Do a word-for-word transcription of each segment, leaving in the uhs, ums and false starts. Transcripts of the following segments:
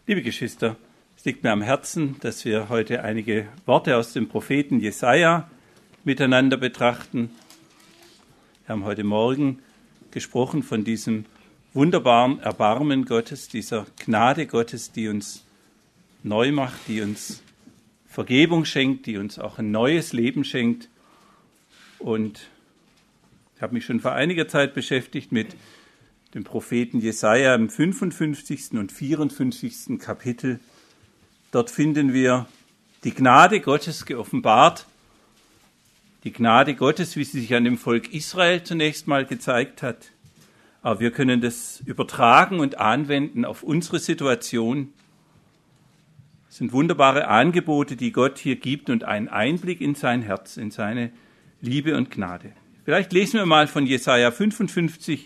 Liebe Geschwister, es liegt mir am Herzen, dass wir heute einige Worte aus dem Propheten Jesaja miteinander betrachten. Wir haben heute Morgen gesprochen von diesem wunderbaren Erbarmen Gottes, dieser Gnade Gottes, die uns neu macht, die uns Vergebung schenkt, die uns auch ein neues Leben schenkt. Und ich habe mich schon vor einiger Zeit beschäftigt mit dem Propheten Jesaja im fünfundfünfzigsten und vierundfünfzigsten Kapitel. Dort finden wir die Gnade Gottes geoffenbart, die Gnade Gottes, wie sie sich an dem Volk Israel zunächst mal gezeigt hat. Aber wir können das übertragen und anwenden auf unsere Situation. Es sind wunderbare Angebote, die Gott hier gibt und einen Einblick in sein Herz, in seine Liebe und Gnade. Vielleicht lesen wir mal von Jesaja fünfundfünfzig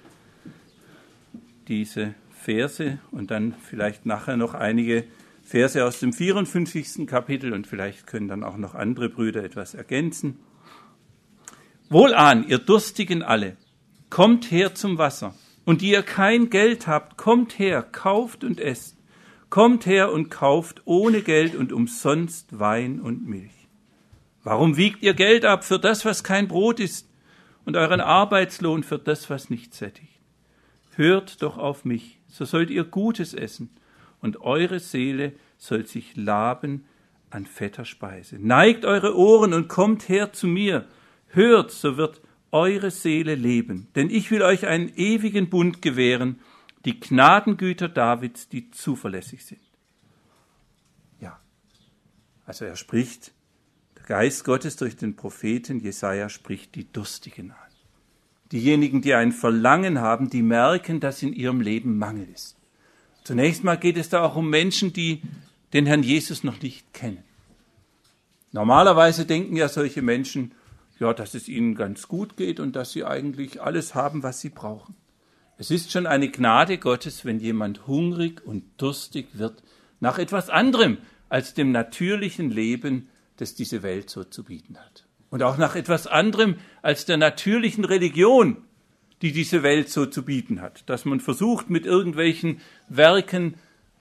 diese Verse und dann vielleicht nachher noch einige Verse aus dem vierundfünfzigsten Kapitel und vielleicht können dann auch noch andere Brüder etwas ergänzen. Wohlan, ihr Durstigen alle, kommt her zum Wasser. Und die ihr kein Geld habt, kommt her, kauft und esst. Kommt her und kauft ohne Geld und umsonst Wein und Milch. Warum wiegt ihr Geld ab für das, was kein Brot ist, und euren Arbeitslohn für das, was nicht sättigt? Hört doch auf mich, so sollt ihr Gutes essen, und eure Seele soll sich laben an fetter Speise. Neigt eure Ohren und kommt her zu mir. Hört, so wird eure Seele leben. Denn ich will euch einen ewigen Bund gewähren, die Gnadengüter Davids, die zuverlässig sind. Ja, also er spricht, der Geist Gottes durch den Propheten Jesaja spricht die Durstigen an. Diejenigen, die ein Verlangen haben, die merken, dass in ihrem Leben Mangel ist. Zunächst mal geht es da auch um Menschen, die den Herrn Jesus noch nicht kennen. Normalerweise denken ja solche Menschen, ja, dass es ihnen ganz gut geht und dass sie eigentlich alles haben, was sie brauchen. Es ist schon eine Gnade Gottes, wenn jemand hungrig und durstig wird nach etwas anderem als dem natürlichen Leben, das diese Welt so zu bieten hat. Und auch nach etwas anderem als der natürlichen Religion, die diese Welt so zu bieten hat. Dass man versucht, mit irgendwelchen Werken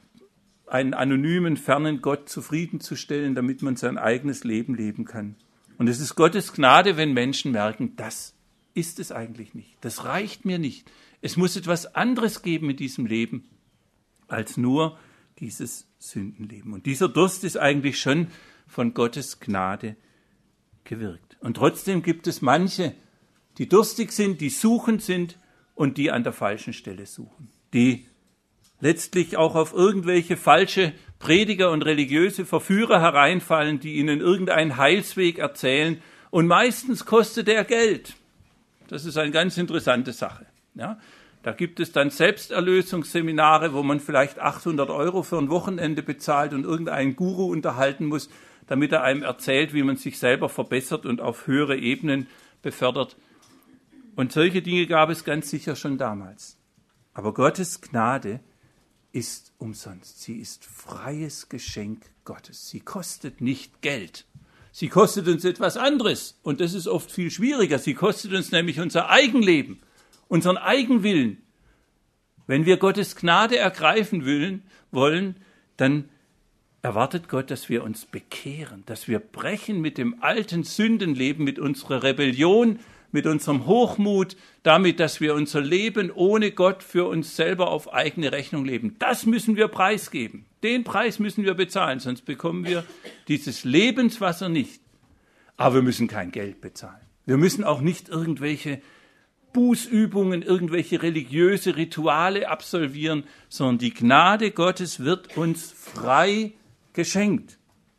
einen anonymen, fernen Gott zufriedenzustellen, damit man sein eigenes Leben leben kann. Und es ist Gottes Gnade, wenn Menschen merken, das ist es eigentlich nicht. Das reicht mir nicht. Es muss etwas anderes geben in diesem Leben, als nur dieses Sündenleben. Und dieser Durst ist eigentlich schon von Gottes Gnade gewirkt. Und trotzdem gibt es manche, die durstig sind, die suchend sind und die an der falschen Stelle suchen. Die letztlich auch auf irgendwelche falsche Prediger und religiöse Verführer hereinfallen, die ihnen irgendeinen Heilsweg erzählen. Und meistens kostet der Geld. Das ist eine ganz interessante Sache. Ja, da gibt es dann Selbsterlösungsseminare, wo man vielleicht achthundert Euro für ein Wochenende bezahlt und irgendeinen Guru unterhalten muss, damit er einem erzählt, wie man sich selber verbessert und auf höhere Ebenen befördert. Und solche Dinge gab es ganz sicher schon damals. Aber Gottes Gnade ist umsonst. Sie ist freies Geschenk Gottes. Sie kostet nicht Geld. Sie kostet uns etwas anderes. Und das ist oft viel schwieriger. Sie kostet uns nämlich unser Eigenleben, unseren Eigenwillen. Wenn wir Gottes Gnade ergreifen wollen, wollen, dann erwartet Gott, dass wir uns bekehren, dass wir brechen mit dem alten Sündenleben, mit unserer Rebellion, mit unserem Hochmut, damit, dass wir unser Leben ohne Gott für uns selber auf eigene Rechnung leben. Das müssen wir preisgeben. Den Preis müssen wir bezahlen, sonst bekommen wir dieses Lebenswasser nicht. Aber wir müssen kein Geld bezahlen. Wir müssen auch nicht irgendwelche Bußübungen, irgendwelche religiöse Rituale absolvieren, sondern die Gnade Gottes wird uns frei geschenkt.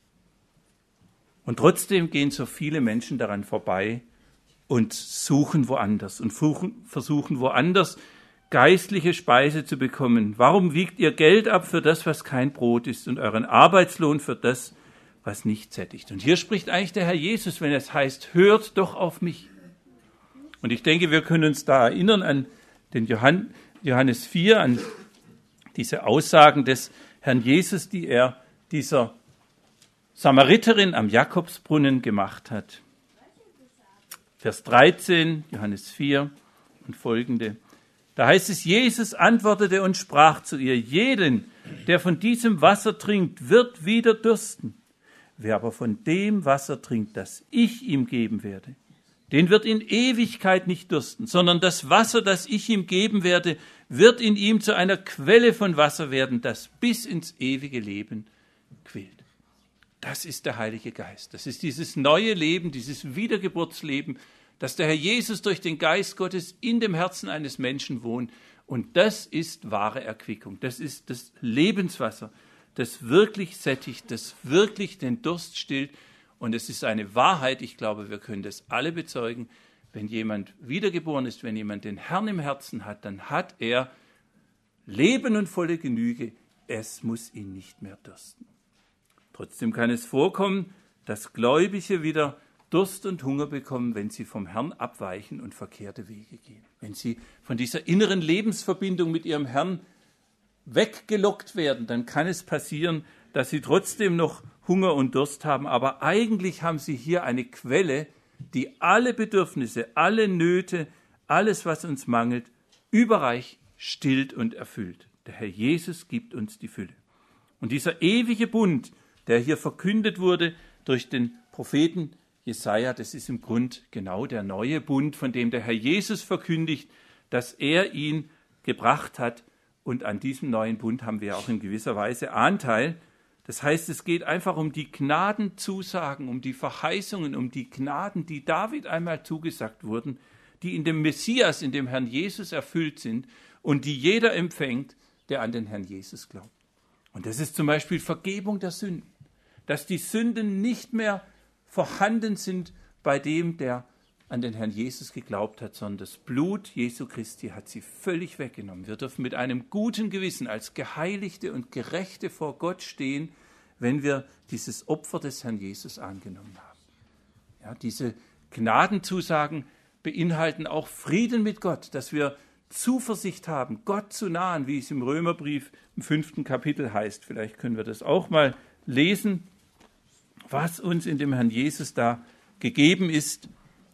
Und trotzdem gehen so viele Menschen daran vorbei und suchen woanders und versuchen woanders geistliche Speise zu bekommen. Warum wiegt ihr Geld ab für das, was kein Brot ist, und euren Arbeitslohn für das, was nicht sättigt? Und hier spricht eigentlich der Herr Jesus, wenn es heißt, hört doch auf mich. Und ich denke, wir können uns da erinnern an den Johannes vier, an diese Aussagen des Herrn Jesus, die er dieser Samariterin am Jakobsbrunnen gemacht hat. Vers dreizehn, Johannes vier und folgende. Da heißt es, Jesus antwortete und sprach zu ihr, jeden, der von diesem Wasser trinkt, wird wieder dürsten. Wer aber von dem Wasser trinkt, das ich ihm geben werde, den wird in Ewigkeit nicht dürsten, sondern das Wasser, das ich ihm geben werde, wird in ihm zu einer Quelle von Wasser werden, das bis ins ewige Leben quillt. Das ist der Heilige Geist. Das ist dieses neue Leben, dieses Wiedergeburtsleben, dass der Herr Jesus durch den Geist Gottes in dem Herzen eines Menschen wohnt. Und das ist wahre Erquickung. Das ist das Lebenswasser, das wirklich sättigt, das wirklich den Durst stillt. Und es ist eine Wahrheit, ich glaube, wir können das alle bezeugen, wenn jemand wiedergeboren ist, wenn jemand den Herrn im Herzen hat, dann hat er Leben und volle Genüge. Es muss ihn nicht mehr dürsten. Trotzdem kann es vorkommen, dass Gläubige wieder Durst und Hunger bekommen, wenn sie vom Herrn abweichen und verkehrte Wege gehen. Wenn sie von dieser inneren Lebensverbindung mit ihrem Herrn weggelockt werden, dann kann es passieren, dass sie trotzdem noch Hunger und Durst haben. Aber eigentlich haben sie hier eine Quelle, die alle Bedürfnisse, alle Nöte, alles, was uns mangelt, überreich stillt und erfüllt. Der Herr Jesus gibt uns die Fülle. Und dieser ewige Bund, der hier verkündet wurde durch den Propheten Jesaja, das ist im Grund genau der neue Bund, von dem der Herr Jesus verkündigt, dass er ihn gebracht hat. Und an diesem neuen Bund haben wir auch in gewisser Weise Anteil. Das heißt, es geht einfach um die Gnadenzusagen, um die Verheißungen, um die Gnaden, die David einmal zugesagt wurden, die in dem Messias, in dem Herrn Jesus erfüllt sind und die jeder empfängt, der an den Herrn Jesus glaubt. Und das ist zum Beispiel Vergebung der Sünden, dass die Sünden nicht mehr vorhanden sind bei dem, der an den Herrn Jesus geglaubt hat, sondern das Blut Jesu Christi hat sie völlig weggenommen. Wir dürfen mit einem guten Gewissen als Geheiligte und Gerechte vor Gott stehen, wenn wir dieses Opfer des Herrn Jesus angenommen haben. Ja, diese Gnadenzusagen beinhalten auch Frieden mit Gott, dass wir Zuversicht haben, Gott zu nahen, wie es im Römerbrief im fünften Kapitel heißt. Vielleicht können wir das auch mal lesen, was uns in dem Herrn Jesus da gegeben ist.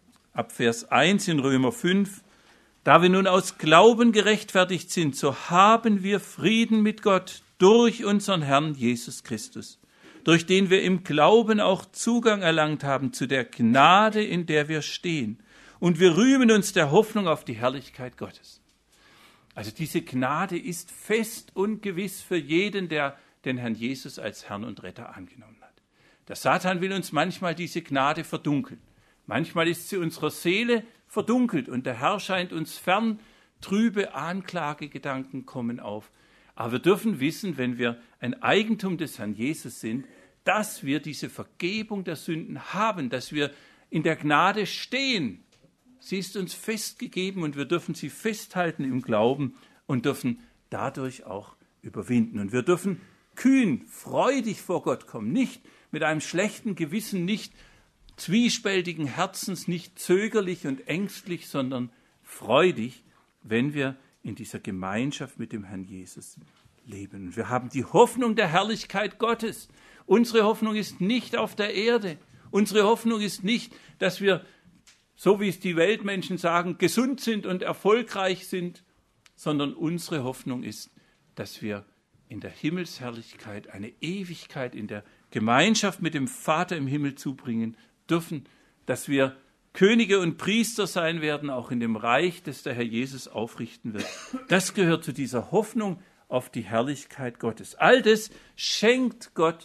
Ab Vers eins in Römer fünf, da wir nun aus Glauben gerechtfertigt sind, so haben wir Frieden mit Gott durch unseren Herrn Jesus Christus, durch den wir im Glauben auch Zugang erlangt haben zu der Gnade, in der wir stehen. Und wir rühmen uns der Hoffnung auf die Herrlichkeit Gottes. Also diese Gnade ist fest und gewiss für jeden, der den Herrn Jesus als Herrn und Retter angenommen hat. Der Satan will uns manchmal diese Gnade verdunkeln. Manchmal ist sie unserer Seele verdunkelt und der Herr scheint uns fern, trübe Anklagegedanken kommen auf. Aber wir dürfen wissen, wenn wir ein Eigentum des Herrn Jesus sind, dass wir diese Vergebung der Sünden haben, dass wir in der Gnade stehen. Sie ist uns festgegeben und wir dürfen sie festhalten im Glauben und dürfen dadurch auch überwinden. Und wir dürfen kühn, freudig vor Gott kommen, nicht mit einem schlechten Gewissen, nicht zwiespältigen Herzens, nicht zögerlich und ängstlich, sondern freudig, wenn wir in dieser Gemeinschaft mit dem Herrn Jesus leben. Und wir haben die Hoffnung der Herrlichkeit Gottes. Unsere Hoffnung ist nicht auf der Erde. Unsere Hoffnung ist nicht, dass wir, so wie es die Weltmenschen sagen, gesund sind und erfolgreich sind, sondern unsere Hoffnung ist, dass wir in der Himmelsherrlichkeit eine Ewigkeit in der Gemeinschaft mit dem Vater im Himmel zubringen dürfen, dass wir Könige und Priester sein werden, auch in dem Reich, das der Herr Jesus aufrichten wird. Das gehört zu dieser Hoffnung auf die Herrlichkeit Gottes. All das schenkt Gott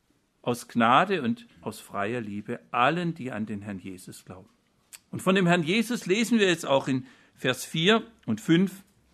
aus Gnade und aus freier Liebe allen, die an den Herrn Jesus glauben. Und von dem Herrn Jesus lesen wir jetzt auch in Vers vier und fünf.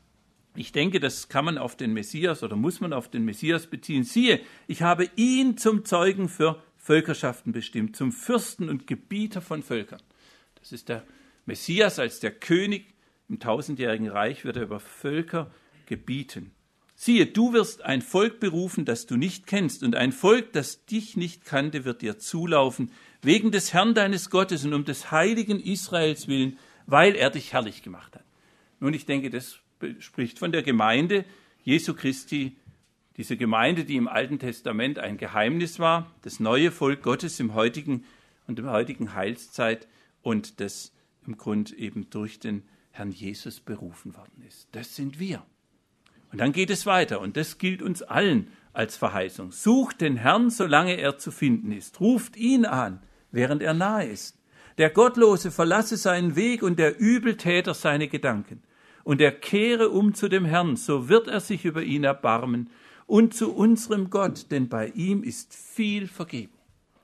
Ich denke, das kann man auf den Messias oder muss man auf den Messias beziehen. Siehe, ich habe ihn zum Zeugen für Völkerschaften bestimmt, zum Fürsten und Gebieter von Völkern. Das ist der Messias als der König. Im tausendjährigen Reich wird er über Völker gebieten. Siehe, du wirst ein Volk berufen, das du nicht kennst, und ein Volk, das dich nicht kannte, wird dir zulaufen, wegen des Herrn deines Gottes und um des heiligen Israels willen, weil er dich herrlich gemacht hat. Nun, ich denke, das spricht von der Gemeinde Jesu Christi, diese Gemeinde, die im Alten Testament ein Geheimnis war, das neue Volk Gottes im heutigen und im heutigen Heilszeit und das im Grund eben durch den Herrn Jesus berufen worden ist. Das sind wir. Und dann geht es weiter und das gilt uns allen als Verheißung. Sucht den Herrn, solange er zu finden ist. Ruft ihn an, während er nahe ist. Der Gottlose verlasse seinen Weg und der Übeltäter seine Gedanken. Und er kehre um zu dem Herrn, so wird er sich über ihn erbarmen. Und zu unserem Gott, denn bei ihm ist viel Vergebung.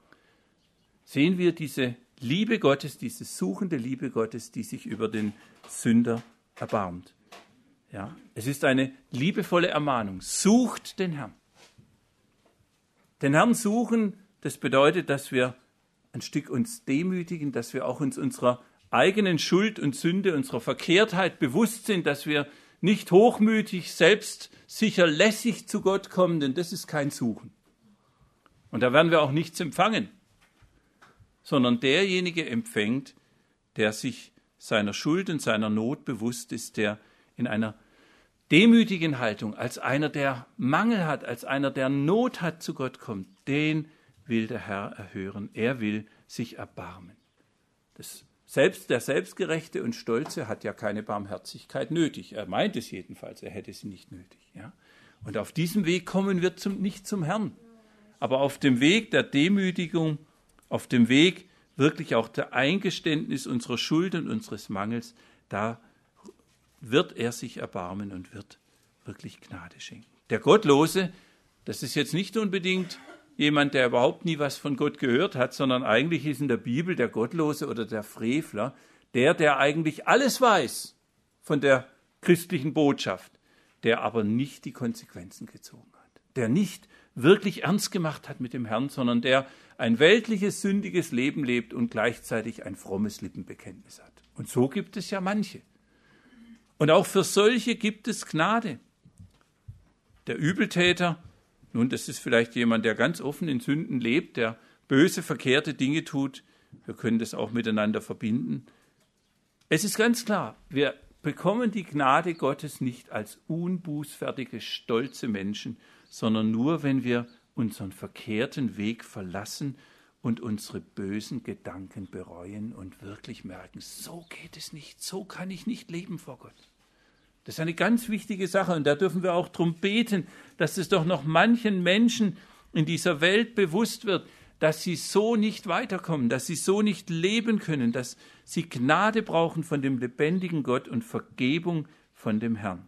Sehen wir diese Liebe Gottes, diese suchende Liebe Gottes, die sich über den Sünder erbarmt. Ja, es ist eine liebevolle Ermahnung. Sucht den Herrn. Den Herrn suchen, das bedeutet, dass wir ein Stück uns demütigen, dass wir auch uns unserer eigenen Schuld und Sünde, unserer Verkehrtheit bewusst sind, dass wir nicht hochmütig, selbstsicher, lässig zu Gott kommen, denn das ist kein Suchen. Und da werden wir auch nichts empfangen, sondern derjenige empfängt, der sich seiner Schuld und seiner Not bewusst ist, der in einer demütigen Haltung, als einer, der Mangel hat, als einer, der Not hat, zu Gott kommt, den will der Herr erhören. Er will sich erbarmen. Das Selbst, der Selbstgerechte und Stolze hat ja keine Barmherzigkeit nötig. Er meint es jedenfalls, er hätte sie nicht nötig. Ja? Und auf diesem Weg kommen wir zum, nicht zum Herrn. Aber auf dem Weg der Demütigung, auf dem Weg wirklich auch der Eingeständnis unserer Schuld und unseres Mangels, da wird er sich erbarmen und wird wirklich Gnade schenken. Der Gottlose, das ist jetzt nicht unbedingt jemand, der überhaupt nie was von Gott gehört hat, sondern eigentlich ist in der Bibel der Gottlose oder der Frevler der, der eigentlich alles weiß von der christlichen Botschaft, der aber nicht die Konsequenzen gezogen hat, der nicht wirklich ernst gemacht hat mit dem Herrn, sondern der ein weltliches, sündiges Leben lebt und gleichzeitig ein frommes Lippenbekenntnis hat. Und so gibt es ja manche. Und auch für solche gibt es Gnade. Der Übeltäter, nun, das ist vielleicht jemand, der ganz offen in Sünden lebt, der böse, verkehrte Dinge tut. Wir können das auch miteinander verbinden. Es ist ganz klar, wir bekommen die Gnade Gottes nicht als unbußfertige, stolze Menschen, sondern nur, wenn wir unseren verkehrten Weg verlassen und unsere bösen Gedanken bereuen und wirklich merken, so geht es nicht, so kann ich nicht leben vor Gott. Das ist eine ganz wichtige Sache und da dürfen wir auch darum beten, dass es doch noch manchen Menschen in dieser Welt bewusst wird, dass sie so nicht weiterkommen, dass sie so nicht leben können, dass sie Gnade brauchen von dem lebendigen Gott und Vergebung von dem Herrn.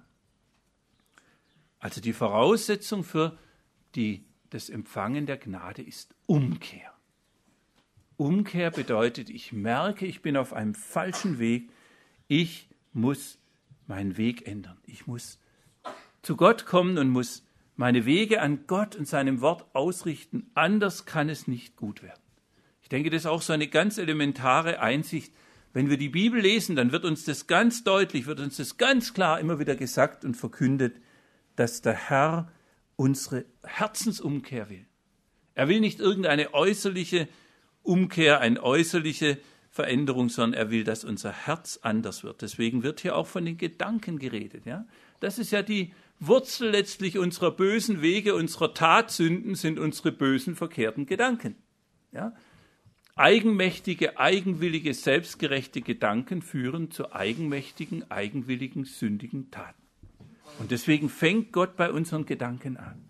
Also die Voraussetzung für die, das Empfangen der Gnade ist Umkehr. Umkehr bedeutet, ich merke, ich bin auf einem falschen Weg, ich muss meinen Weg ändern. Ich muss zu Gott kommen und muss meine Wege an Gott und seinem Wort ausrichten. Anders kann es nicht gut werden. Ich denke, das ist auch so eine ganz elementare Einsicht. Wenn wir die Bibel lesen, dann wird uns das ganz deutlich, wird uns das ganz klar immer wieder gesagt und verkündet, dass der Herr unsere Herzensumkehr will. Er will nicht irgendeine äußerliche Umkehr, eine äußerliche Veränderung, sondern er will, dass unser Herz anders wird. Deswegen wird hier auch von den Gedanken geredet. Ja? Das ist ja die Wurzel letztlich unserer bösen Wege, unserer Tatsünden sind unsere bösen, verkehrten Gedanken. Ja? Eigenmächtige, eigenwillige, selbstgerechte Gedanken führen zu eigenmächtigen, eigenwilligen, sündigen Taten. Und deswegen fängt Gott bei unseren Gedanken an.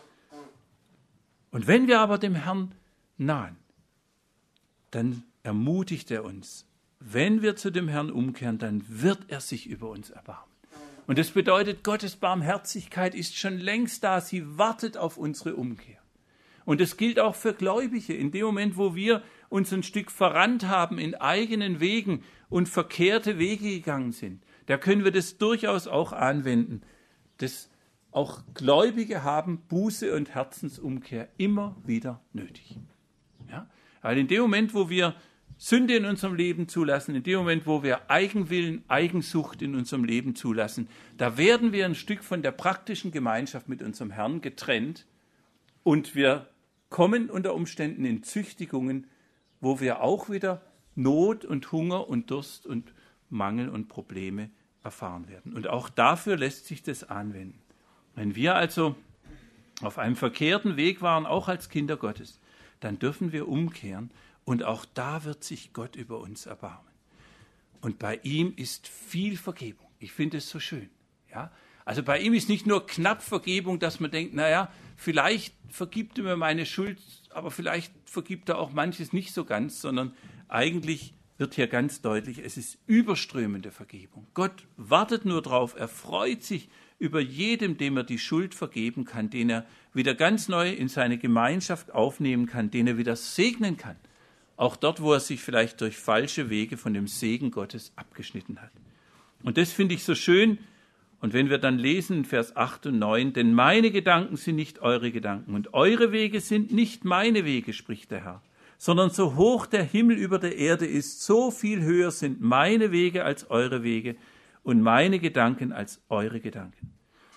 Und wenn wir aber dem Herrn nahen, dann ermutigt er uns. Wenn wir zu dem Herrn umkehren, dann wird er sich über uns erbarmen. Und das bedeutet, Gottes Barmherzigkeit ist schon längst da. Sie wartet auf unsere Umkehr. Und das gilt auch für Gläubige. In dem Moment, wo wir uns ein Stück verrannt haben in eigenen Wegen und verkehrte Wege gegangen sind, da können wir das durchaus auch anwenden. Das auch Gläubige haben Buße und Herzensumkehr immer wieder nötig. Ja? Weil in dem Moment, wo wir Sünde in unserem Leben zulassen, in dem Moment, wo wir Eigenwillen, Eigensucht in unserem Leben zulassen, da werden wir ein Stück von der praktischen Gemeinschaft mit unserem Herrn getrennt und wir kommen unter Umständen in Züchtigungen, wo wir auch wieder Not und Hunger und Durst und Mangel und Probleme erfahren werden. Und auch dafür lässt sich das anwenden. Wenn wir also auf einem verkehrten Weg waren, auch als Kinder Gottes, dann dürfen wir umkehren und auch da wird sich Gott über uns erbarmen. Und bei ihm ist viel Vergebung. Ich finde es so schön. Ja? Also bei ihm ist nicht nur knapp Vergebung, dass man denkt, naja, vielleicht vergibt er mir meine Schuld, aber vielleicht vergibt er auch manches nicht so ganz, sondern eigentlich wird hier ganz deutlich, es ist überströmende Vergebung. Gott wartet nur drauf, er freut sich über jedem, dem er die Schuld vergeben kann, den er wieder ganz neu in seine Gemeinschaft aufnehmen kann, den er wieder segnen kann. Auch dort, wo er sich vielleicht durch falsche Wege von dem Segen Gottes abgeschnitten hat. Und das finde ich so schön. Und wenn wir dann lesen in Vers acht und neun, denn meine Gedanken sind nicht eure Gedanken und eure Wege sind nicht meine Wege, spricht der Herr, sondern so hoch der Himmel über der Erde ist, so viel höher sind meine Wege als eure Wege und meine Gedanken als eure Gedanken.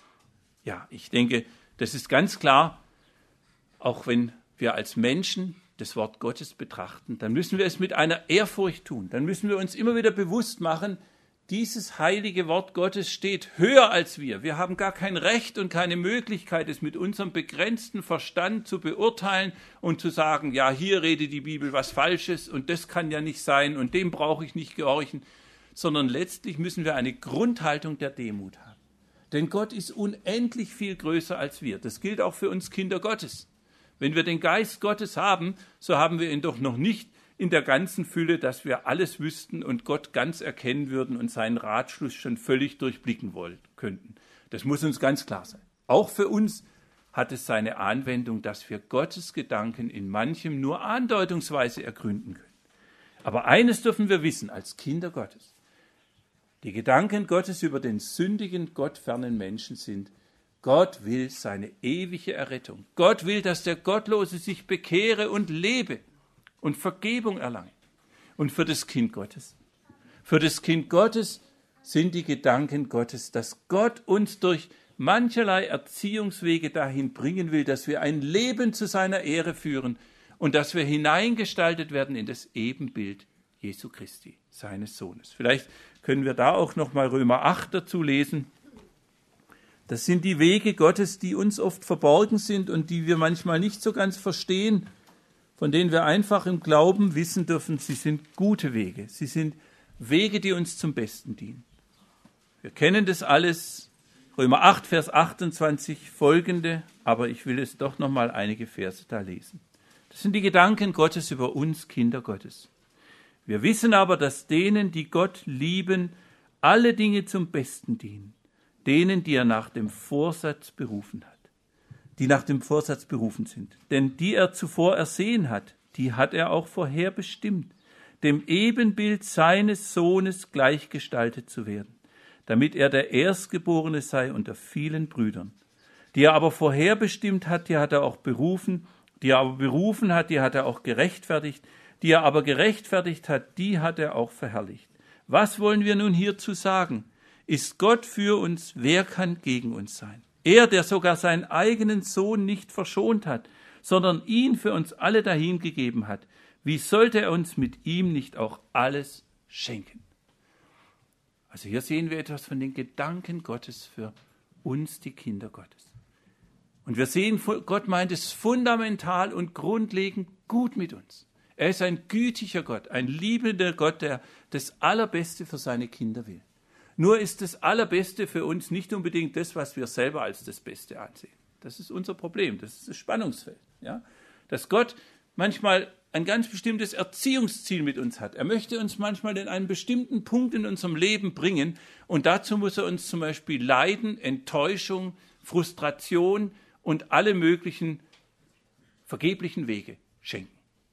Ja, ich denke, das ist ganz klar, auch wenn wir als Menschen das Wort Gottes betrachten, dann müssen wir es mit einer Ehrfurcht tun. Dann müssen wir uns immer wieder bewusst machen, dieses heilige Wort Gottes steht höher als wir. Wir haben gar kein Recht und keine Möglichkeit, es mit unserem begrenzten Verstand zu beurteilen und zu sagen, ja, hier redet die Bibel was Falsches und das kann ja nicht sein und dem brauche ich nicht gehorchen, sondern letztlich müssen wir eine Grundhaltung der Demut haben. Denn Gott ist unendlich viel größer als wir. Das gilt auch für uns Kinder Gottes. Wenn wir den Geist Gottes haben, so haben wir ihn doch noch nicht in der ganzen Fülle, dass wir alles wüssten und Gott ganz erkennen würden und seinen Ratschluss schon völlig durchblicken wollen, könnten. Das muss uns ganz klar sein. Auch für uns hat es seine Anwendung, dass wir Gottes Gedanken in manchem nur andeutungsweise ergründen können. Aber eines dürfen wir wissen als Kinder Gottes. Die Gedanken Gottes über den sündigen, gottfernen Menschen sind, Gott will seine ewige Errettung. Gott will, dass der Gottlose sich bekehre und lebe und Vergebung erlange. Und für das Kind Gottes. Für das Kind Gottes sind die Gedanken Gottes, dass Gott uns durch mancherlei Erziehungswege dahin bringen will, dass wir ein Leben zu seiner Ehre führen und dass wir hineingestaltet werden in das Ebenbild Jesu Christi, seines Sohnes. Vielleicht können wir da auch noch mal Römer acht dazu lesen. Das sind die Wege Gottes, die uns oft verborgen sind und die wir manchmal nicht so ganz verstehen, von denen wir einfach im Glauben wissen dürfen, sie sind gute Wege. Sie sind Wege, die uns zum Besten dienen. Wir kennen das alles, Römer acht, Vers achtundzwanzig folgende, aber ich will es doch noch mal einige Verse da lesen. Das sind die Gedanken Gottes über uns, Kinder Gottes. Wir wissen aber, dass denen, die Gott lieben, alle Dinge zum Besten dienen, denen, die er nach dem Vorsatz berufen hat. die nach dem Vorsatz berufen sind. Denn die er zuvor ersehen hat, die hat er auch vorherbestimmt, dem Ebenbild seines Sohnes gleichgestaltet zu werden, damit er der Erstgeborene sei unter vielen Brüdern. Die er aber vorherbestimmt hat, die hat er auch berufen, die er aber berufen hat, die hat er auch gerechtfertigt, die er aber gerechtfertigt hat, die hat er auch verherrlicht. Was wollen wir nun hierzu sagen? Ist Gott für uns, wer kann gegen uns sein? Er, der sogar seinen eigenen Sohn nicht verschont hat, sondern ihn für uns alle dahingegeben hat, wie sollte er uns mit ihm nicht auch alles schenken? Also hier sehen wir etwas von den Gedanken Gottes für uns, die Kinder Gottes. Und wir sehen, Gott meint es fundamental und grundlegend gut mit uns. Er ist ein gütiger Gott, ein liebender Gott, der das Allerbeste für seine Kinder will. Nur ist das Allerbeste für uns nicht unbedingt das, was wir selber als das Beste ansehen. Das ist unser Problem, das ist das Spannungsfeld. Ja? Dass Gott manchmal ein ganz bestimmtes Erziehungsziel mit uns hat. Er möchte uns manchmal in einen bestimmten Punkt in unserem Leben bringen und dazu muss er uns zum Beispiel Leiden, Enttäuschung, Frustration und alle möglichen vergeblichen Wege schenken.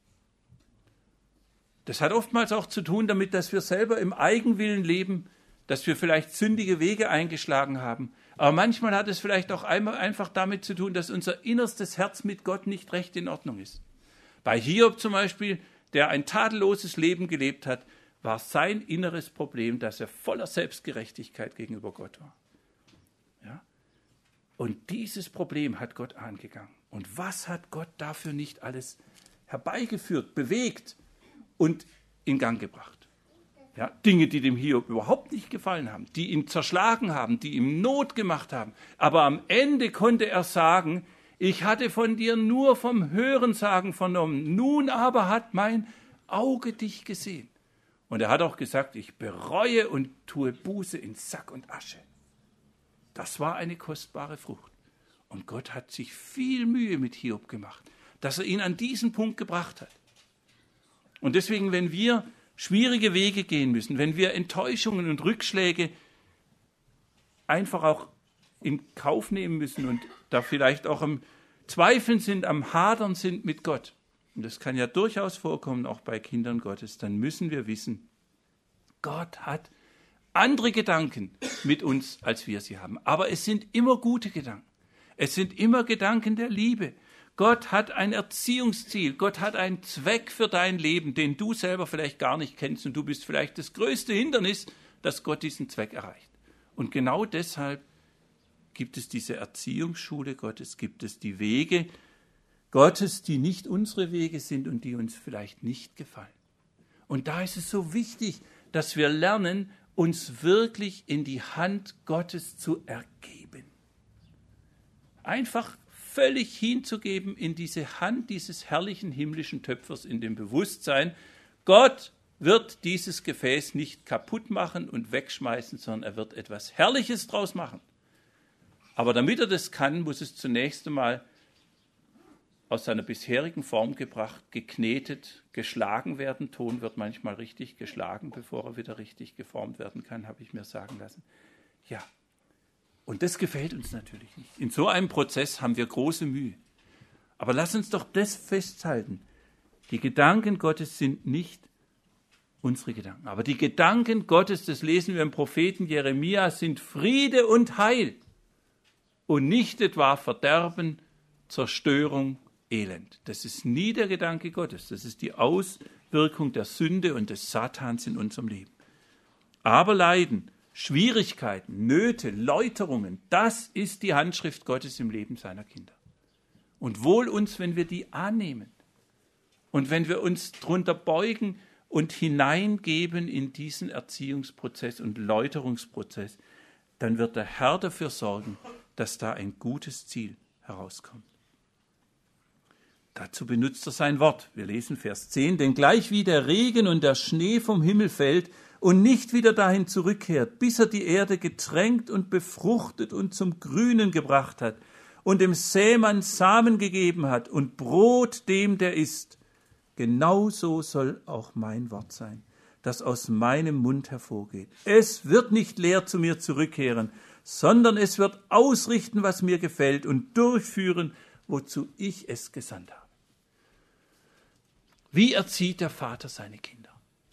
Das hat oftmals auch zu tun damit, dass wir selber im Eigenwillen leben, dass wir vielleicht sündige Wege eingeschlagen haben. Aber manchmal hat es vielleicht auch einmal einfach damit zu tun, dass unser innerstes Herz mit Gott nicht recht in Ordnung ist. Bei Hiob zum Beispiel, der ein tadelloses Leben gelebt hat, war sein inneres Problem, dass er voller Selbstgerechtigkeit gegenüber Gott war. Ja? Und dieses Problem hat Gott angegangen. Und was hat Gott dafür nicht alles herbeigeführt, bewegt und in Gang gebracht? Ja, Dinge, die dem Hiob überhaupt nicht gefallen haben, die ihn zerschlagen haben, die ihm Not gemacht haben. Aber am Ende konnte er sagen, ich hatte von dir nur vom Hörensagen vernommen, nun aber hat mein Auge dich gesehen. Und er hat auch gesagt, ich bereue und tue Buße in Sack und Asche. Das war eine kostbare Frucht. Und Gott hat sich viel Mühe mit Hiob gemacht, dass er ihn an diesen Punkt gebracht hat. Und deswegen, wenn wir schwierige Wege gehen müssen, wenn wir Enttäuschungen und Rückschläge einfach auch in Kauf nehmen müssen und da vielleicht auch am Zweifeln sind, am Hadern sind mit Gott, und das kann ja durchaus vorkommen, auch bei Kindern Gottes, dann müssen wir wissen, Gott hat andere Gedanken mit uns, als wir sie haben. Aber es sind immer gute Gedanken. Es sind immer Gedanken der Liebe. Gott hat ein Erziehungsziel. Gott hat einen Zweck für dein Leben, den du selber vielleicht gar nicht kennst. Und du bist vielleicht das größte Hindernis, dass Gott diesen Zweck erreicht. Und genau deshalb gibt es diese Erziehungsschule Gottes, gibt es die Wege Gottes, die nicht unsere Wege sind und die uns vielleicht nicht gefallen. Und da ist es so wichtig, dass wir lernen, uns wirklich in die Hand Gottes zu ergeben. Einfach völlig hinzugeben in diese Hand dieses herrlichen himmlischen Töpfers, in dem Bewusstsein, Gott wird dieses Gefäß nicht kaputt machen und wegschmeißen, sondern er wird etwas Herrliches draus machen. Aber damit er das kann, muss es zunächst einmal aus seiner bisherigen Form gebracht, geknetet, geschlagen werden. Ton wird manchmal richtig geschlagen, bevor er wieder richtig geformt werden kann, habe ich mir sagen lassen. Ja, und das gefällt uns natürlich nicht. In so einem Prozess haben wir große Mühe. Aber lass uns doch das festhalten. Die Gedanken Gottes sind nicht unsere Gedanken. Aber die Gedanken Gottes, das lesen wir im Propheten Jeremia, sind Friede und Heil und nicht etwa Verderben, Zerstörung, Elend. Das ist nie der Gedanke Gottes. Das ist die Auswirkung der Sünde und des Satans in unserem Leben. Aber Leiden, Schwierigkeiten, Nöte, Läuterungen, das ist die Handschrift Gottes im Leben seiner Kinder. Und wohl uns, wenn wir die annehmen und wenn wir uns drunter beugen und hineingeben in diesen Erziehungsprozess und Läuterungsprozess, dann wird der Herr dafür sorgen, dass da ein gutes Ziel herauskommt. Dazu benutzt er sein Wort. Wir lesen Vers zehn. Denn gleich wie der Regen und der Schnee vom Himmel fällt und nicht wieder dahin zurückkehrt, bis er die Erde getränkt und befruchtet und zum Grünen gebracht hat und dem Sämann Samen gegeben hat und Brot dem, der isst, genauso soll auch mein Wort sein, das aus meinem Mund hervorgeht. Es wird nicht leer zu mir zurückkehren, sondern es wird ausrichten, was mir gefällt und durchführen, wozu ich es gesandt habe. Wie erzieht der Vater seine Kinder?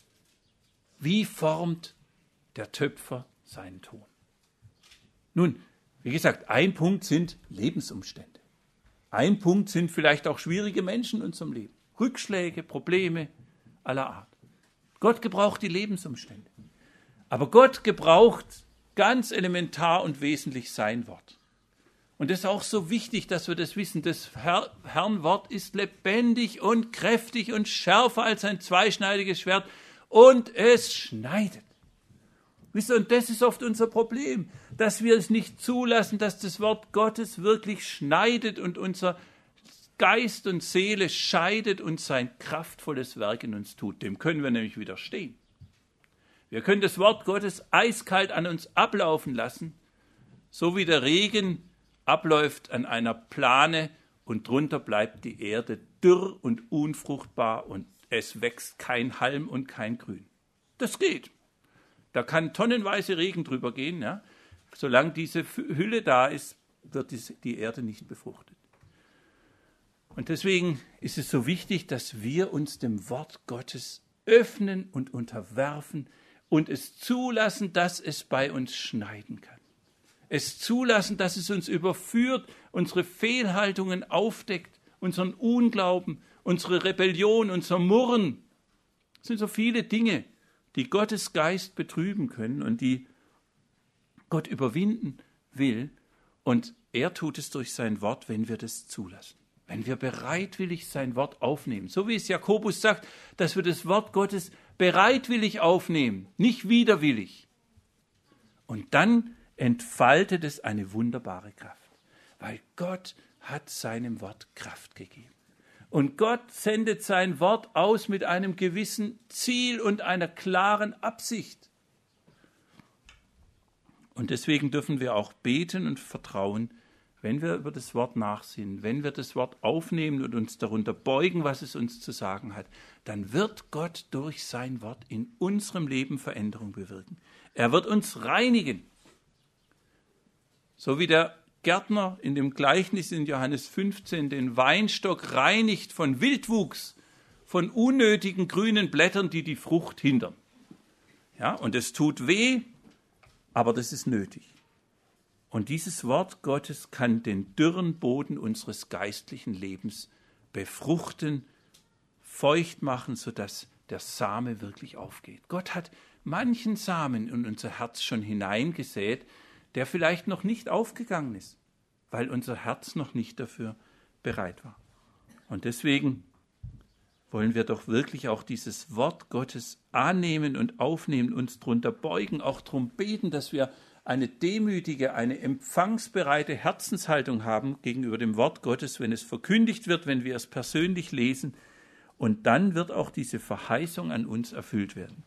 Wie formt der Töpfer seinen Ton? Nun, wie gesagt, ein Punkt sind Lebensumstände. Ein Punkt sind vielleicht auch schwierige Menschen in unserem Leben. Rückschläge, Probleme aller Art. Gott gebraucht die Lebensumstände. Aber Gott gebraucht ganz elementar und wesentlich sein Wort. Und es ist auch so wichtig, dass wir das wissen. Das Herr, Herrn Wort ist lebendig und kräftig und schärfer als ein zweischneidiges Schwert und es schneidet. Wisst ihr, und das ist oft unser Problem, dass wir es nicht zulassen, dass das Wort Gottes wirklich schneidet und unser Geist und Seele scheidet und sein kraftvolles Werk in uns tut. Dem können wir nämlich widerstehen. Wir können das Wort Gottes eiskalt an uns ablaufen lassen, so wie der Regen abläuft an einer Plane und drunter bleibt die Erde dürr und unfruchtbar und es wächst kein Halm und kein Grün. Das geht. Da kann tonnenweise Regen drüber gehen. Ja? Solange diese Hülle da ist, wird die Erde nicht befruchtet. Und deswegen ist es so wichtig, dass wir uns dem Wort Gottes öffnen und unterwerfen und es zulassen, dass es bei uns schneiden kann. Es zulassen, dass es uns überführt, unsere Fehlhaltungen aufdeckt, unseren Unglauben, unsere Rebellion, unser Murren. Es sind so viele Dinge, die Gottes Geist betrüben können und die Gott überwinden will. Und er tut es durch sein Wort, wenn wir das zulassen. Wenn wir bereitwillig sein Wort aufnehmen. So wie es Jakobus sagt, dass wir das Wort Gottes bereitwillig aufnehmen, nicht widerwillig. Und dann entfaltet es eine wunderbare Kraft, weil Gott hat seinem Wort Kraft gegeben. Und Gott sendet sein Wort aus mit einem gewissen Ziel und einer klaren Absicht. Und deswegen dürfen wir auch beten und vertrauen, wenn wir über das Wort nachsinnen, wenn wir das Wort aufnehmen und uns darunter beugen, was es uns zu sagen hat, dann wird Gott durch sein Wort in unserem Leben Veränderung bewirken. Er wird uns reinigen. So wie der Gärtner in dem Gleichnis in Johannes fünfzehn den Weinstock reinigt von Wildwuchs, von unnötigen grünen Blättern, die die Frucht hindern. Ja, und es tut weh, aber das ist nötig. Und dieses Wort Gottes kann den dürren Boden unseres geistlichen Lebens befruchten, feucht machen, sodass der Same wirklich aufgeht. Gott hat manchen Samen in unser Herz schon hineingesät, der vielleicht noch nicht aufgegangen ist, weil unser Herz noch nicht dafür bereit war. Und deswegen wollen wir doch wirklich auch dieses Wort Gottes annehmen und aufnehmen, uns drunter beugen, auch darum beten, dass wir eine demütige, eine empfangsbereite Herzenshaltung haben gegenüber dem Wort Gottes, wenn es verkündigt wird, wenn wir es persönlich lesen. Und dann wird auch diese Verheißung an uns erfüllt werden.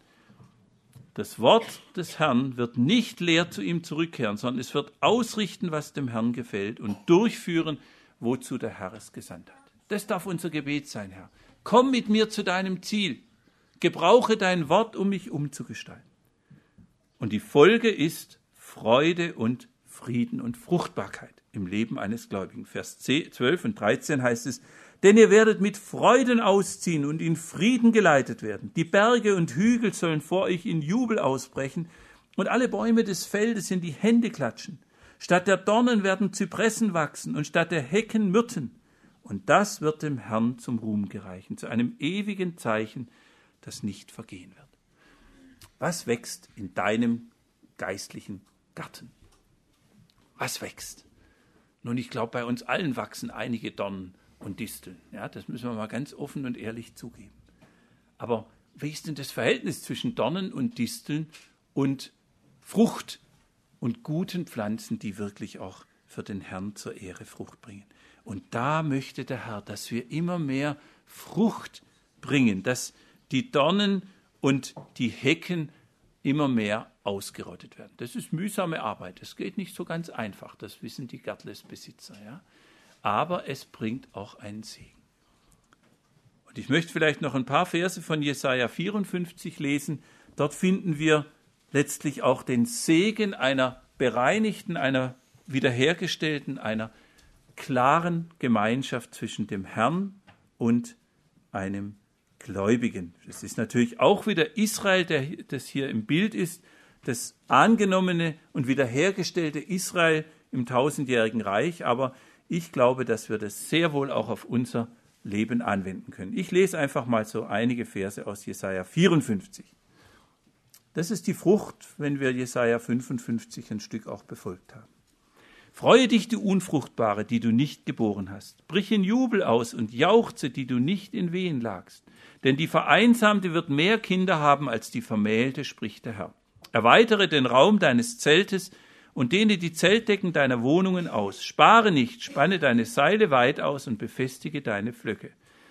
Das Wort des Herrn wird nicht leer zu ihm zurückkehren, sondern es wird ausrichten, was dem Herrn gefällt und durchführen, wozu der Herr es gesandt hat. Das darf unser Gebet sein, Herr. Komm mit mir zu deinem Ziel. Gebrauche dein Wort, um mich umzugestalten. Und die Folge ist Freude und Frieden und Fruchtbarkeit im Leben eines Gläubigen. Vers zwölf und dreizehn heißt es, denn ihr werdet mit Freuden ausziehen und in Frieden geleitet werden. Die Berge und Hügel sollen vor euch in Jubel ausbrechen und alle Bäume des Feldes in die Hände klatschen. Statt der Dornen werden Zypressen wachsen und statt der Hecken Myrten. Und das wird dem Herrn zum Ruhm gereichen, zu einem ewigen Zeichen, das nicht vergehen wird. Was wächst in deinem geistlichen Garten? Was wächst? Nun, ich glaube, bei uns allen wachsen einige Dornen und Disteln. Ja, das müssen wir mal ganz offen und ehrlich zugeben. Aber wie ist denn das Verhältnis zwischen Dornen und Disteln und Frucht und guten Pflanzen, die wirklich auch für den Herrn zur Ehre Frucht bringen? Und da möchte der Herr, dass wir immer mehr Frucht bringen, dass die Dornen und die Hecken immer mehr ausgerottet werden. Das ist mühsame Arbeit. Das geht nicht so ganz einfach. Das wissen die Gärtlesbesitzer. Ja? Aber es bringt auch einen Segen. Und ich möchte vielleicht noch ein paar Verse von Jesaja vierundfünfzig lesen. Dort finden wir letztlich auch den Segen einer bereinigten, einer wiederhergestellten, einer klaren Gemeinschaft zwischen dem Herrn und einem Gläubigen. Das ist natürlich auch wieder Israel, der, das hier im Bild ist, das angenommene und wiederhergestellte Israel im tausendjährigen Reich, aber ich glaube, dass wir das sehr wohl auch auf unser Leben anwenden können. Ich lese einfach mal so einige Verse aus Jesaja vierundfünfzig. Das ist die Frucht, wenn wir Jesaja fünfundfünfzig ein Stück auch befolgt haben. Freue dich, du Unfruchtbare, die du nicht geboren hast. Brich in Jubel aus und jauchze, die du nicht in Wehen lagst. Denn die Vereinsamte wird mehr Kinder haben als die Vermählte, spricht der Herr. Erweitere den Raum deines Zeltes und dehne die Zeltdecken deiner Wohnungen aus. Spare nicht, spanne deine Seile weit aus und befestige deine Flöcke.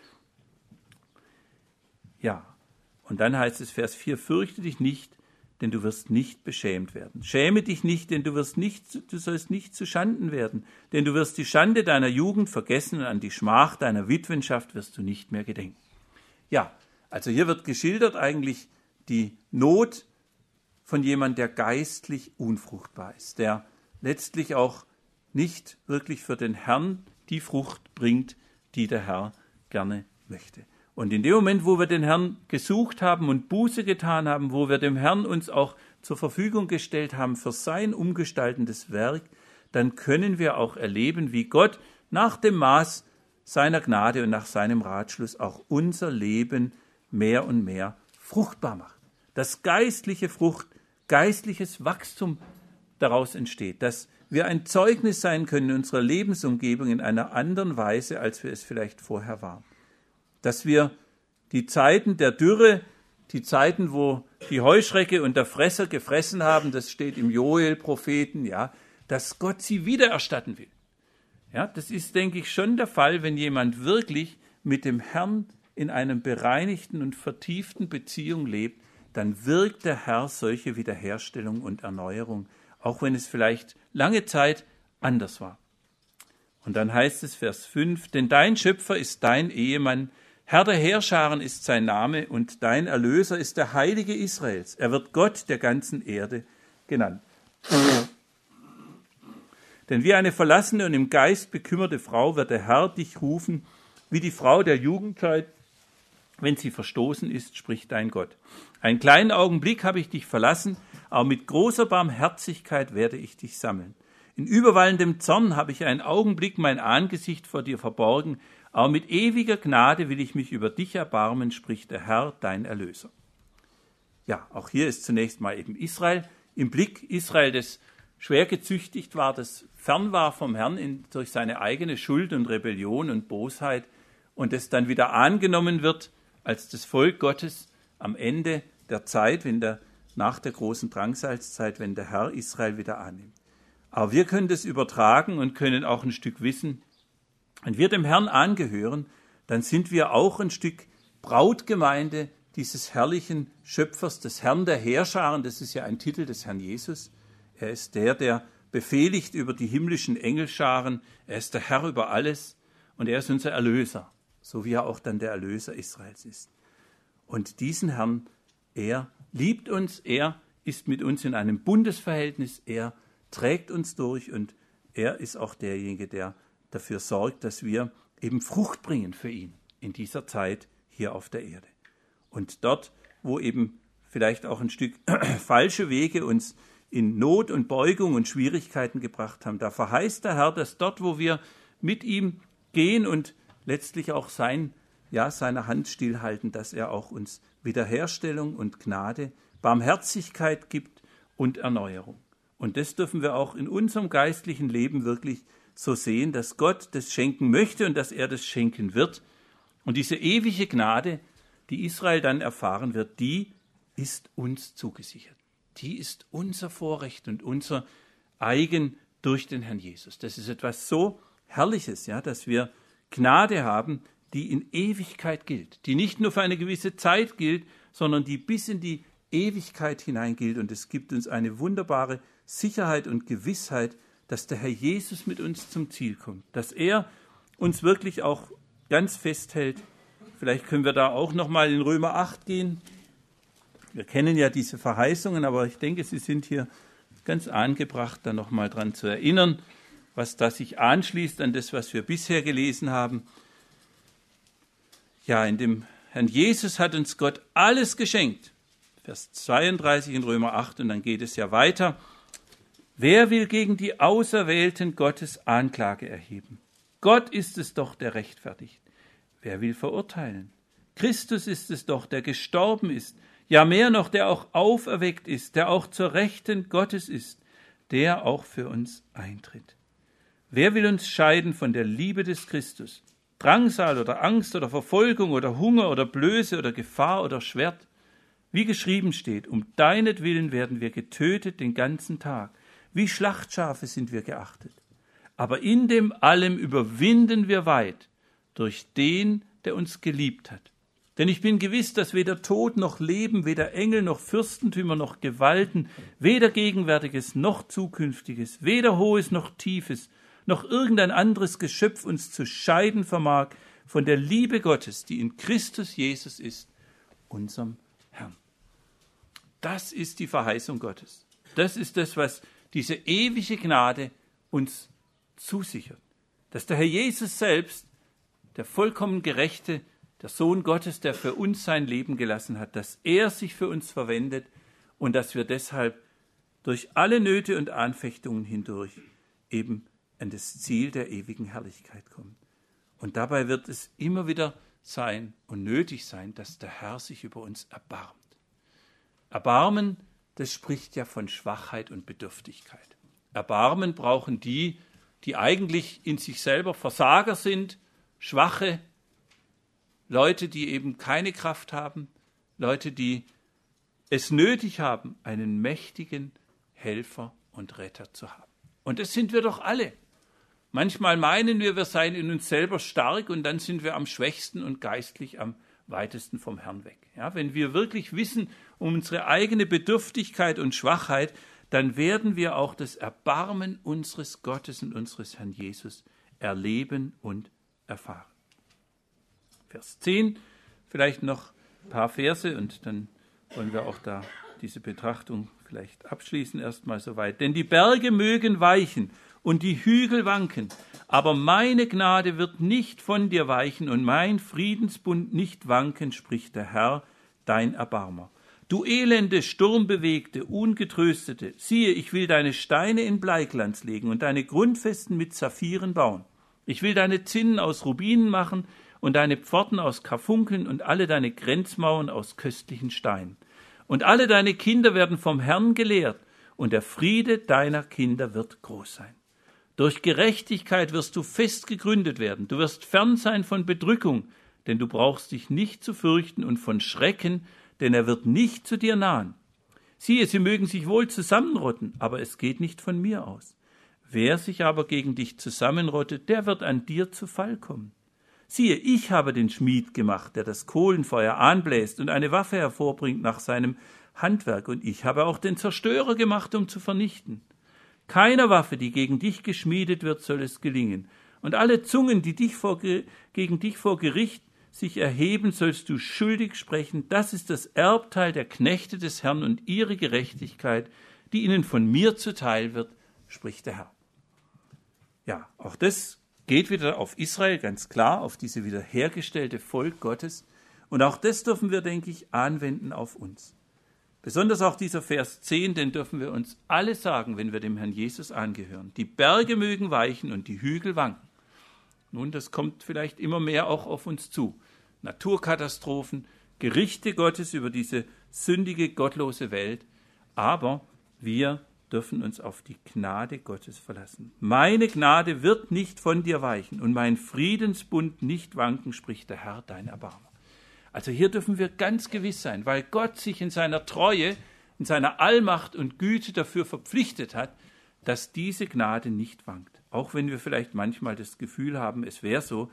Ja, und dann heißt es Vers vier, fürchte dich nicht, denn du wirst nicht beschämt werden. Schäme dich nicht, denn du wirst nicht, du sollst nicht zu Schanden werden, denn du wirst die Schande deiner Jugend vergessen und an die Schmach deiner Witwenschaft wirst du nicht mehr gedenken. Ja, also hier wird geschildert eigentlich die Not von jemand, der geistlich unfruchtbar ist, der letztlich auch nicht wirklich für den Herrn die Frucht bringt, die der Herr gerne möchte. Und in dem Moment, wo wir den Herrn gesucht haben und Buße getan haben, wo wir dem Herrn uns auch zur Verfügung gestellt haben für sein umgestaltendes Werk, dann können wir auch erleben, wie Gott nach dem Maß seiner Gnade und nach seinem Ratschluss auch unser Leben mehr und mehr fruchtbar macht. Dass geistliche Frucht, geistliches Wachstum daraus entsteht, dass wir ein Zeugnis sein können in unserer Lebensumgebung in einer anderen Weise, als wir es vielleicht vorher waren. Dass wir die Zeiten der Dürre, die Zeiten, wo die Heuschrecke und der Fresser gefressen haben, das steht im Joel-Propheten, ja, dass Gott sie wiedererstatten will. Ja, das ist, denke ich, schon der Fall, wenn jemand wirklich mit dem Herrn in einem bereinigten und vertieften Beziehung lebt, dann wirkt der Herr solche Wiederherstellung und Erneuerung auch wenn es vielleicht lange Zeit anders war. Und dann heißt es, Vers fünf, denn dein Schöpfer ist dein Ehemann, Herr der Heerscharen ist sein Name und dein Erlöser ist der Heilige Israels. Er wird Gott der ganzen Erde genannt. Denn wie eine verlassene und im Geist bekümmerte Frau wird der Herr dich rufen, wie die Frau der Jugendzeit, wenn sie verstoßen ist, spricht dein Gott. Einen kleinen Augenblick habe ich dich verlassen, aber mit großer Barmherzigkeit werde ich dich sammeln. In überwallendem Zorn habe ich einen Augenblick mein Angesicht vor dir verborgen, aber mit ewiger Gnade will ich mich über dich erbarmen, spricht der Herr, dein Erlöser. Ja, auch hier ist zunächst mal eben Israel im Blick. Israel, das schwer gezüchtigt war, das fern war vom Herrn in, durch seine eigene Schuld und Rebellion und Bosheit und das dann wieder angenommen wird als das Volk Gottes am Ende der Zeit, wenn der, nach der großen Drangsalzzeit, wenn der Herr Israel wieder annimmt. Aber wir können das übertragen und können auch ein Stück wissen, wenn wir dem Herrn angehören, dann sind wir auch ein Stück Brautgemeinde dieses herrlichen Schöpfers, des Herrn der Heerscharen. Das ist ja ein Titel des Herrn Jesus. Er ist der, der befehligt über die himmlischen Engelscharen. Er ist der Herr über alles und er ist unser Erlöser, so wie er auch dann der Erlöser Israels ist. Und diesen Herrn, er liebt uns, er ist mit uns in einem Bundesverhältnis, er trägt uns durch und er ist auch derjenige, der dafür sorgt, dass wir eben Frucht bringen für ihn in dieser Zeit hier auf der Erde. Und dort, wo eben vielleicht auch ein Stück falsche Wege uns in Not und Beugung und Schwierigkeiten gebracht haben, da verheißt der Herr, dass dort, wo wir mit ihm gehen und letztlich auch sein, ja, seine Hand stillhalten, dass er auch uns Wiederherstellung und Gnade, Barmherzigkeit gibt und Erneuerung. Und das dürfen wir auch in unserem geistlichen Leben wirklich so sehen, dass Gott das schenken möchte und dass er das schenken wird. Und diese ewige Gnade, die Israel dann erfahren wird, die ist uns zugesichert. Die ist unser Vorrecht und unser eigen durch den Herrn Jesus. Das ist etwas so Herrliches, ja, dass wir Gnade haben, die in Ewigkeit gilt, die nicht nur für eine gewisse Zeit gilt, sondern die bis in die Ewigkeit hinein gilt. Und es gibt uns eine wunderbare Sicherheit und Gewissheit, dass der Herr Jesus mit uns zum Ziel kommt, dass er uns wirklich auch ganz festhält. Vielleicht können wir da auch noch mal in Römer acht gehen. Wir kennen ja diese Verheißungen, aber ich denke, sie sind hier ganz angebracht, da noch mal dran zu erinnern, was da sich anschließt an das, was wir bisher gelesen haben. Ja, in dem Herrn Jesus hat uns Gott alles geschenkt. Vers zweiunddreißig in Römer acht und dann geht es ja weiter. Wer will gegen die Auserwählten Gottes Anklage erheben? Gott ist es doch, der rechtfertigt. Wer will verurteilen? Christus ist es doch, der gestorben ist, ja mehr noch, der auch auferweckt ist, der auch zur Rechten Gottes ist, der auch für uns eintritt. Wer will uns scheiden von der Liebe des Christus? Drangsal oder Angst oder Verfolgung oder Hunger oder Blöße oder Gefahr oder Schwert? Wie geschrieben steht, um deinetwillen werden wir getötet den ganzen Tag. Wie Schlachtschafe sind wir geachtet. Aber in dem allem überwinden wir weit durch den, der uns geliebt hat. Denn ich bin gewiss, dass weder Tod noch Leben, weder Engel noch Fürstentümer noch Gewalten, weder Gegenwärtiges noch Zukünftiges, weder Hohes noch Tiefes, noch irgendein anderes Geschöpf uns zu scheiden vermag von der Liebe Gottes, die in Christus Jesus ist, unserem Herrn. Das ist die Verheißung Gottes. Das ist das, was diese ewige Gnade uns zusichert. Dass der Herr Jesus selbst, der vollkommen Gerechte, der Sohn Gottes, der für uns sein Leben gelassen hat, dass er sich für uns verwendet und dass wir deshalb durch alle Nöte und Anfechtungen hindurch eben an das Ziel der ewigen Herrlichkeit kommen. Und dabei wird es immer wieder sein und nötig sein, dass der Herr sich über uns erbarmt. Erbarmen, das spricht ja von Schwachheit und Bedürftigkeit. Erbarmen brauchen die, die eigentlich in sich selber Versager sind, Schwache, Leute, die eben keine Kraft haben, Leute, die es nötig haben, einen mächtigen Helfer und Retter zu haben. Und das sind wir doch alle. Manchmal meinen wir, wir seien in uns selber stark und dann sind wir am schwächsten und geistlich am weitesten vom Herrn weg. Ja, wenn wir wirklich wissen um unsere eigene Bedürftigkeit und Schwachheit, dann werden wir auch das Erbarmen unseres Gottes und unseres Herrn Jesus erleben und erfahren. Vers zehn, vielleicht noch ein paar Verse und dann wollen wir auch da diese Betrachtung vielleicht abschließen, erstmal soweit. Denn die Berge mögen weichen und die Hügel wanken, aber meine Gnade wird nicht von dir weichen und mein Friedensbund nicht wanken, spricht der Herr, dein Erbarmer. Du elende, sturmbewegte, ungetröstete, siehe, ich will deine Steine in Bleiglanz legen und deine Grundfesten mit Saphiren bauen. Ich will deine Zinnen aus Rubinen machen und deine Pforten aus Karfunkeln und alle deine Grenzmauern aus köstlichen Steinen. Und alle deine Kinder werden vom Herrn gelehrt, und der Friede deiner Kinder wird groß sein. Durch Gerechtigkeit wirst du fest gegründet werden. Du wirst fern sein von Bedrückung, denn du brauchst dich nicht zu fürchten, und von Schrecken, denn er wird nicht zu dir nahen. Siehe, sie mögen sich wohl zusammenrotten, aber es geht nicht von mir aus. Wer sich aber gegen dich zusammenrottet, der wird an dir zu Fall kommen. Siehe, ich habe den Schmied gemacht, der das Kohlenfeuer anbläst und eine Waffe hervorbringt nach seinem Handwerk, und ich habe auch den Zerstörer gemacht, um zu vernichten. Keiner Waffe, die gegen dich geschmiedet wird, soll es gelingen, und alle Zungen, die dich vor, gegen dich vor Gericht sich erheben, sollst du schuldig sprechen. Das ist das Erbteil der Knechte des Herrn und ihre Gerechtigkeit, die ihnen von mir zuteil wird, spricht der Herr. Ja, auch das geht wieder auf Israel, ganz klar, auf diese wiederhergestellte Volk Gottes. Und auch das dürfen wir, denke ich, anwenden auf uns. Besonders auch dieser Vers zehn, den dürfen wir uns alle sagen, wenn wir dem Herrn Jesus angehören. Die Berge mögen weichen und die Hügel wanken. Nun, das kommt vielleicht immer mehr auch auf uns zu. Naturkatastrophen, Gerichte Gottes über diese sündige, gottlose Welt. Aber wir dürfen uns auf die Gnade Gottes verlassen. Meine Gnade wird nicht von dir weichen und mein Friedensbund nicht wanken, spricht der Herr, dein Erbarmer. Also hier dürfen wir ganz gewiss sein, weil Gott sich in seiner Treue, in seiner Allmacht und Güte dafür verpflichtet hat, dass diese Gnade nicht wankt. Auch wenn wir vielleicht manchmal das Gefühl haben, es wäre so.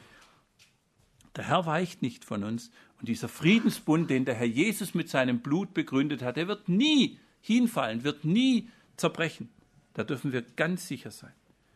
Der Herr weicht nicht von uns und dieser Friedensbund, den der Herr Jesus mit seinem Blut begründet hat, der wird nie hinfallen, wird nie zerbrechen. Da dürfen wir ganz sicher sein.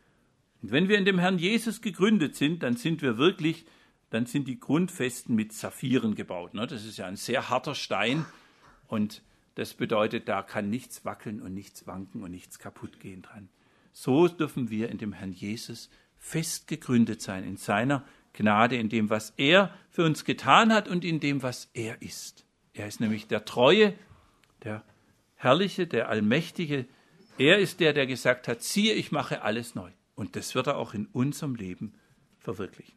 Und wenn wir in dem Herrn Jesus gegründet sind, dann sind wir wirklich, dann sind die Grundfesten mit Saphiren gebaut. Das ist ja ein sehr harter Stein und das bedeutet, da kann nichts wackeln und nichts wanken und nichts kaputt gehen dran. So dürfen wir in dem Herrn Jesus fest gegründet sein, in seiner Gnade, in dem, was er für uns getan hat und in dem, was er ist. Er ist nämlich der Treue, der Herrliche, der Allmächtige. Er ist der, der gesagt hat, siehe, ich mache alles neu. Und das wird er auch in unserem Leben verwirklichen.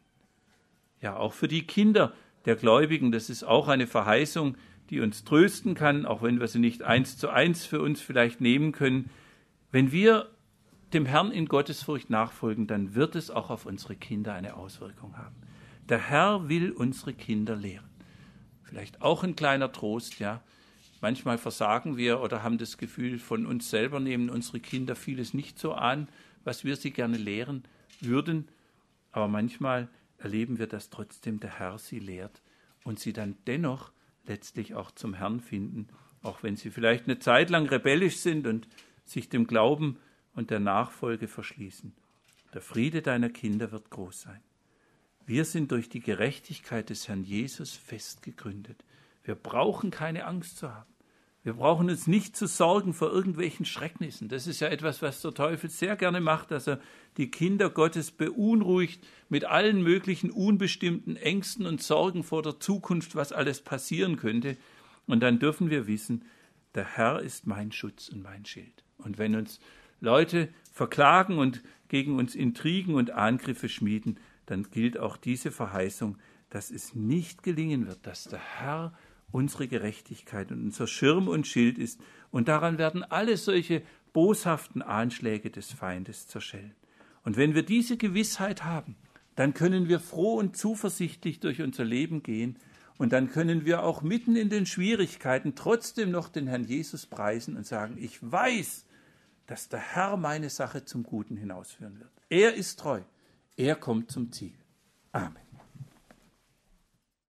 Ja, auch für die Kinder der Gläubigen, das ist auch eine Verheißung, die uns trösten kann, auch wenn wir sie nicht eins zu eins für uns vielleicht nehmen können. Wenn wir dem Herrn in Gottesfurcht nachfolgen, dann wird es auch auf unsere Kinder eine Auswirkung haben. Der Herr will unsere Kinder lehren. Vielleicht auch ein kleiner Trost, ja. Manchmal versagen wir oder haben das Gefühl, von uns selber nehmen unsere Kinder vieles nicht so an, was wir sie gerne lehren würden. Aber manchmal erleben wir, dass trotzdem der Herr sie lehrt und sie dann dennoch letztlich auch zum Herrn finden, auch wenn sie vielleicht eine Zeit lang rebellisch sind und sich dem Glauben und der Nachfolge verschließen. Der Friede deiner Kinder wird groß sein. Wir sind durch die Gerechtigkeit des Herrn Jesus fest gegründet. Wir brauchen keine Angst zu haben. Wir brauchen uns nicht zu sorgen vor irgendwelchen Schrecknissen. Das ist ja etwas, was der Teufel sehr gerne macht, dass er die Kinder Gottes beunruhigt mit allen möglichen unbestimmten Ängsten und Sorgen vor der Zukunft, was alles passieren könnte. Und dann dürfen wir wissen, der Herr ist mein Schutz und mein Schild. Und wenn uns Leute verklagen und gegen uns Intrigen und Angriffe schmieden, dann gilt auch diese Verheißung, dass es nicht gelingen wird, dass der Herr unsere Gerechtigkeit und unser Schirm und Schild ist. Und daran werden alle solche boshaften Anschläge des Feindes zerschellen. Und wenn wir diese Gewissheit haben, dann können wir froh und zuversichtlich durch unser Leben gehen und dann können wir auch mitten in den Schwierigkeiten trotzdem noch den Herrn Jesus preisen und sagen, ich weiß, dass der Herr meine Sache zum Guten hinausführen wird. Er ist treu. Er kommt zum Ziel. Amen.